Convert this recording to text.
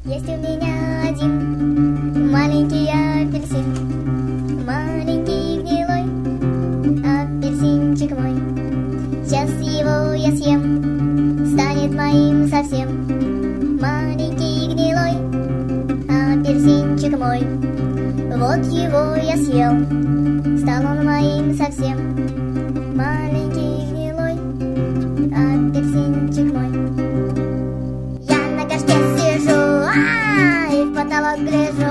Есть у меня один маленький апельсин, маленький гнилой апельсинчик мой. Сейчас его я съем, станет моим совсем. Маленький гнилой апельсинчик мой. Вот его я съел, стал он моим совсем. Маленький гнилой апельсинчик мой. Я на горшке сижу, и в потолок гляжу.